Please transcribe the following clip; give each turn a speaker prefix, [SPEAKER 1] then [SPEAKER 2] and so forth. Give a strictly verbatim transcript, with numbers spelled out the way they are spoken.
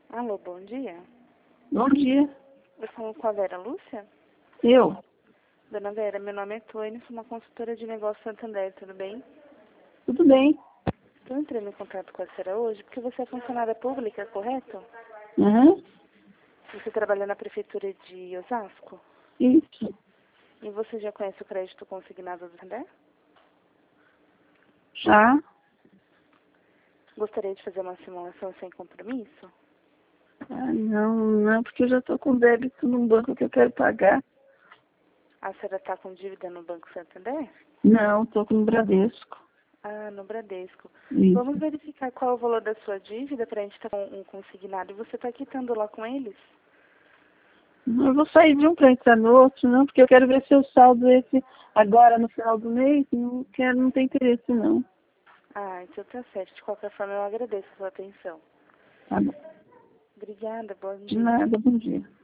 [SPEAKER 1] Alô, bom dia.
[SPEAKER 2] Bom dia.
[SPEAKER 1] Eu falo com a Vera Lúcia?
[SPEAKER 2] Eu?
[SPEAKER 1] Dona Vera, meu nome é Tônia, sou uma consultora de negócios Santander, tudo bem?
[SPEAKER 2] Tudo bem.
[SPEAKER 1] Estou entrando em contato com a senhora hoje porque você é funcionária pública, correto?
[SPEAKER 2] Uhum.
[SPEAKER 1] Você trabalha na prefeitura de Osasco?
[SPEAKER 2] Isso.
[SPEAKER 1] E você já conhece o crédito consignado do Santander?
[SPEAKER 2] Já?
[SPEAKER 1] Gostaria de fazer uma simulação sem compromisso?
[SPEAKER 2] Ah, não, não, porque eu já estou com débito num banco que eu quero pagar.
[SPEAKER 1] A senhora está com dívida no Banco Santander?
[SPEAKER 2] Não, estou com o Bradesco.
[SPEAKER 1] Ah, no Bradesco.
[SPEAKER 2] Isso.
[SPEAKER 1] Vamos verificar qual é o valor da sua dívida para a gente estar com um consignado. E você está quitando lá com eles?
[SPEAKER 2] Eu vou sair de um para entrar no outro, não, porque eu quero ver se eu saldo esse agora no final do mês. Não quero, não tem interesse, não.
[SPEAKER 1] Ah, então tá certo. De qualquer forma, eu agradeço a sua atenção.
[SPEAKER 2] Tá bom.
[SPEAKER 1] Obrigada, bom
[SPEAKER 2] De
[SPEAKER 1] dia.
[SPEAKER 2] nada, bom dia.